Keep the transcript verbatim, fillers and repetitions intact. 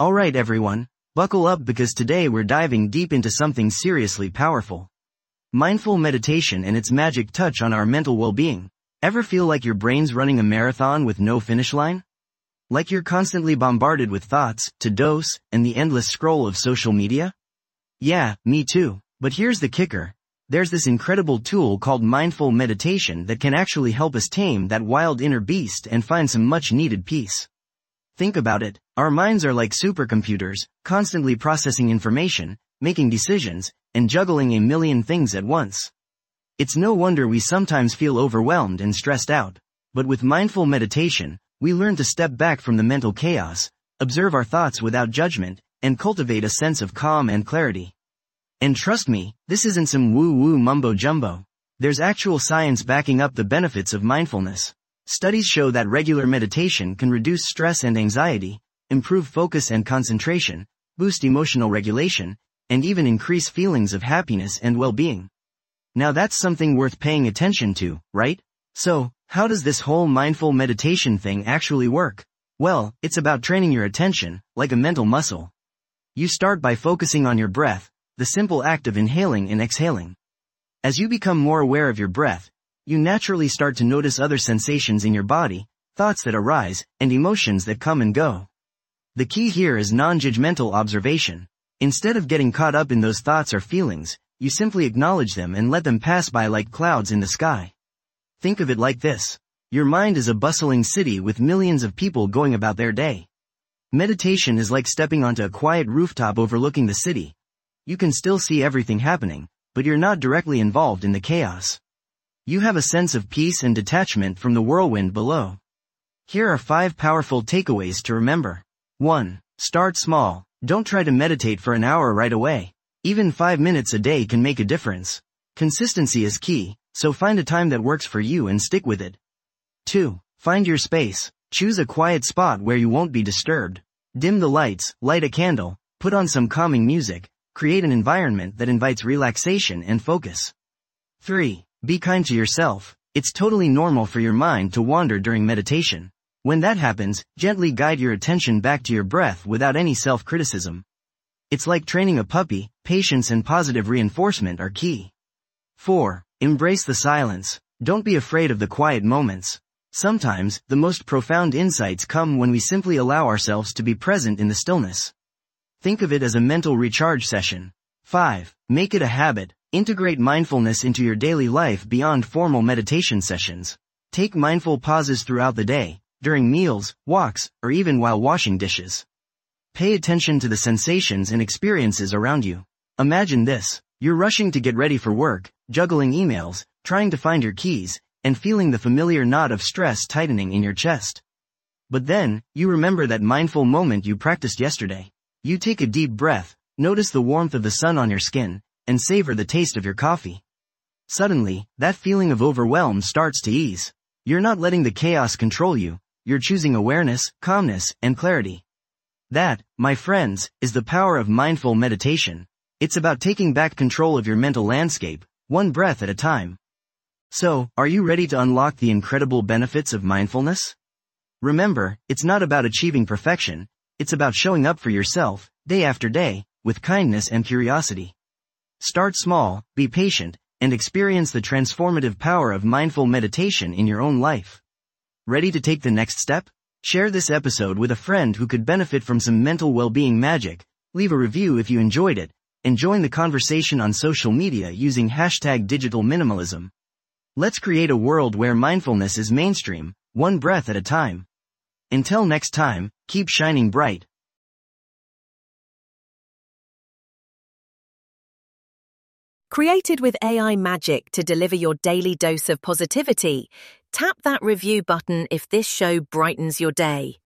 Alright everyone, buckle up because today we're diving deep into something seriously powerful. Mindful meditation and its magic touch on our mental well-being. Ever feel like your brain's running a marathon with no finish line? Like you're constantly bombarded with thoughts, to-dos, and the endless scroll of social media? Yeah, me too, but here's the kicker. There's this incredible tool called mindful meditation that can actually help us tame that wild inner beast and find some much-needed peace. Think about it, our minds are like supercomputers, constantly processing information, making decisions, and juggling a million things at once. It's no wonder we sometimes feel overwhelmed and stressed out. But with mindful meditation, we learn to step back from the mental chaos, observe our thoughts without judgment, and cultivate a sense of calm and clarity. And trust me, this isn't some woo-woo mumbo-jumbo. There's actual science backing up the benefits of mindfulness. Studies show that regular meditation can reduce stress and anxiety, improve focus and concentration, boost emotional regulation, and even increase feelings of happiness and well-being. Now that's something worth paying attention to, right? So, how does this whole mindful meditation thing actually work? Well, it's about training your attention, like a mental muscle. You start by focusing on your breath, the simple act of inhaling and exhaling. As you become more aware of your breath, you naturally start to notice other sensations in your body, thoughts that arise, and emotions that come and go. The key here is non-judgmental observation. Instead of getting caught up in those thoughts or feelings, you simply acknowledge them and let them pass by like clouds in the sky. Think of it like this. Your mind is a bustling city with millions of people going about their day. Meditation is like stepping onto a quiet rooftop overlooking the city. You can still see everything happening, but you're not directly involved in the chaos. You have a sense of peace and detachment from the whirlwind below. Here are five powerful takeaways to remember. one. Start small. Don't try to meditate for an hour right away. Even five minutes a day can make a difference. Consistency is key, so find a time that works for you and stick with it. two. Find your space. Choose a quiet spot where you won't be disturbed. Dim the lights, light a candle, put on some calming music, create an environment that invites relaxation and focus. three. Be kind to yourself. It's totally normal for your mind to wander during meditation. When that happens, gently guide your attention back to your breath without any self-criticism. It's like training a puppy, patience and positive reinforcement are key. four. Embrace the silence. Don't be afraid of the quiet moments. Sometimes, the most profound insights come when we simply allow ourselves to be present in the stillness. Think of it as a mental recharge session. five. Make it a habit. Integrate mindfulness into your daily life beyond formal meditation sessions. Take mindful pauses throughout the day, during meals, walks, or even while washing dishes. Pay attention to the sensations and experiences around you. Imagine this. You're rushing to get ready for work, juggling emails, trying to find your keys, and feeling the familiar knot of stress tightening in your chest. But then, you remember that mindful moment you practiced yesterday. You take a deep breath, notice the warmth of the sun on your skin, and savor the taste of your coffee. Suddenly, that feeling of overwhelm starts to ease. You're not letting the chaos control you, you're choosing awareness, calmness, and clarity. That, my friends, is the power of mindful meditation. It's about taking back control of your mental landscape, one breath at a time. So, are you ready to unlock the incredible benefits of mindfulness? Remember, it's not about achieving perfection, it's about showing up for yourself, day after day, with kindness and curiosity. Start small, be patient, and experience the transformative power of mindful meditation in your own life. Ready to take the next step? Share this episode with a friend who could benefit from some mental well-being magic, leave a review if you enjoyed it, and join the conversation on social media using hashtag digital minimalism. Let's create a world where mindfulness is mainstream, one breath at a time. Until next time, keep shining bright. Created with A I magic to deliver your daily dose of positivity, tap that review button if this show brightens your day.